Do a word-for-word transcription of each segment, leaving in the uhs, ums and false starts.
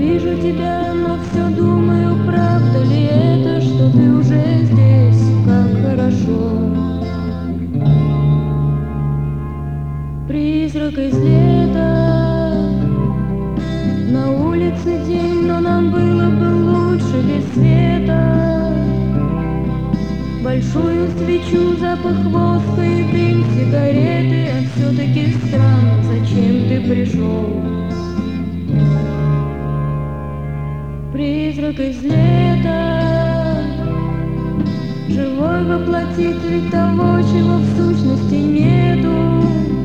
вижу тебя, но все думаю, правда ли это, что ты уже здесь, как хорошо. Призрак из лета, на улице день, но нам было бы лучше без света. Большую свечу, запах воска и дым сигареты, а все-таки странно, зачем ты пришел. Призрак из лета, живой воплотитель того, чего в сущности нету.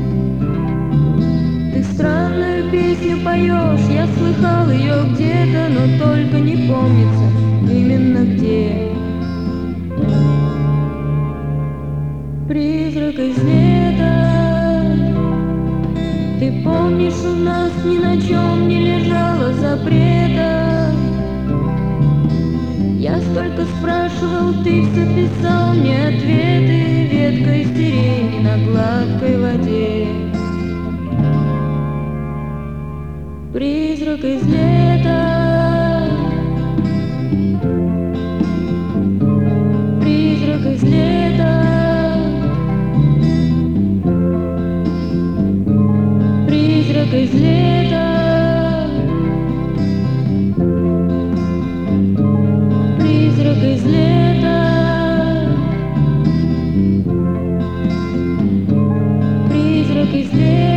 Ты странную песню поешь, я слыхал ее где-то, но только не помнится именно где. Призрак из лета, ты помнишь, у нас ни на чем не лежало запрета. Я столько спрашивал, ты все писал мне ответы веткой сирени на гладкой воде. Призрак из лета, призрак из лета, призрак из лета, призрак из лета, призрак из лета.